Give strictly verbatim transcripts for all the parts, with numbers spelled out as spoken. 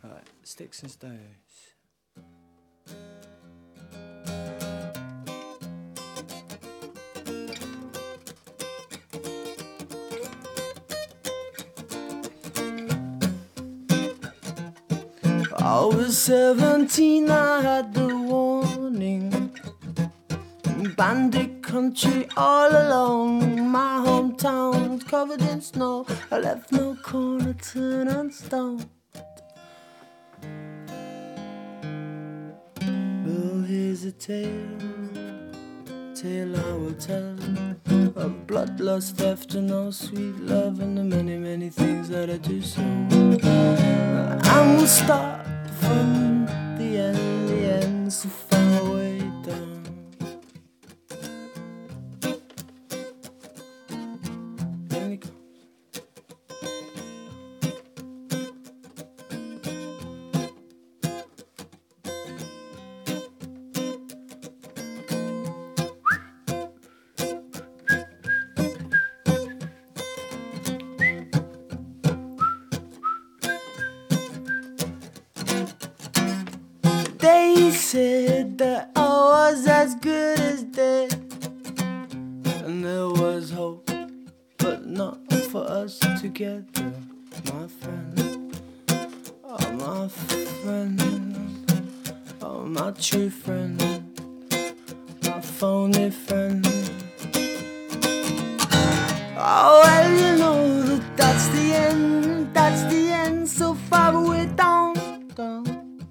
Right, Sticks and Stones. I was seventeen, I had the warning. Bandit country all alone. My hometown's covered in snow. I left no corner turned unstone. Well, here's a tale, tale I will tell, of bloodlust, theft and all sweet love, and the many, many things that I do so well. And we'll start from the end, the end so far away down. Here we go. They said that I was as good as dead, and there was hope, but not for us together, my friend. Oh, my friend. Oh, my true friend. My phony friend. Oh, well, you know that that's the end. That's the end, so far away down, down.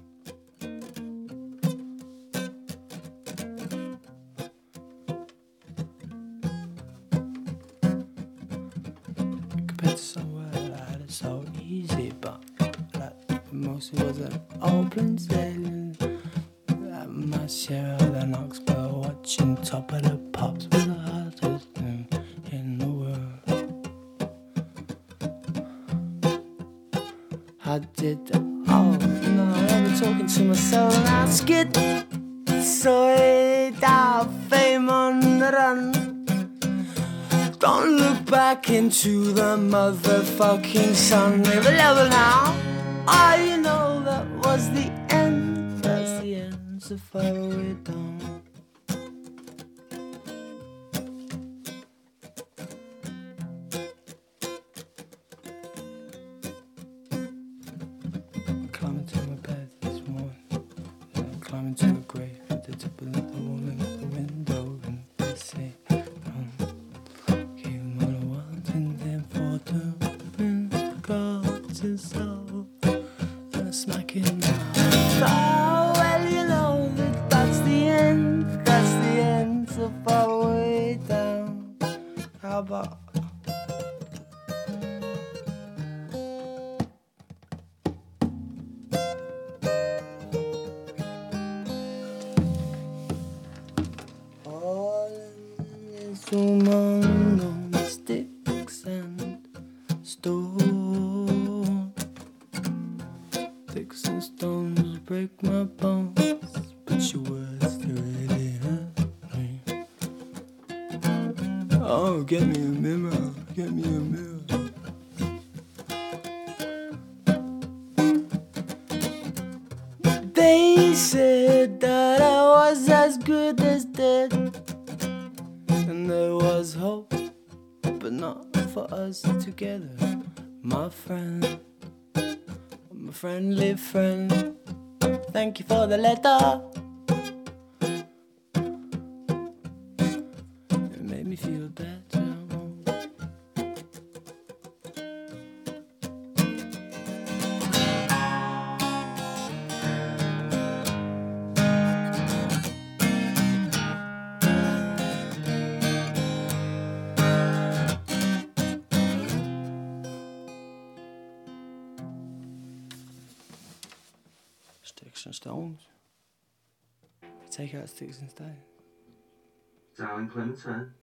Compared to somewhere I had it so easy, but like mostly wasn't open sailing. Like my share of the Knoxville, watching Top of the Pops was the hardest thing in the world. I did, oh no, I was talking to myself and I skid. So it out, fame on the run. Don't look back into the motherfucking sun. Never level now. Oh, you know that was the end. That's the end, so far away down. Climbing to my bed this morning, then climbing to a grave at the top of the woman at the window, and they say, um, give them what I want, and then for the God's soul, and a smack in my oh, well, you know that that's the end, that's the end, so far away down. How about all in this woman on sticks and stones. Sticks and stones break my bones, but your words they really hurt me. Oh, get me a mirror, get me a mirror. They said that I was as good as dead, and there was hope, but not for us together, my friend, my friendly friend. Thank you for the letter. It made me feel better. Sticks and Stones. Take out Sticks and Stones. Darling Clementine.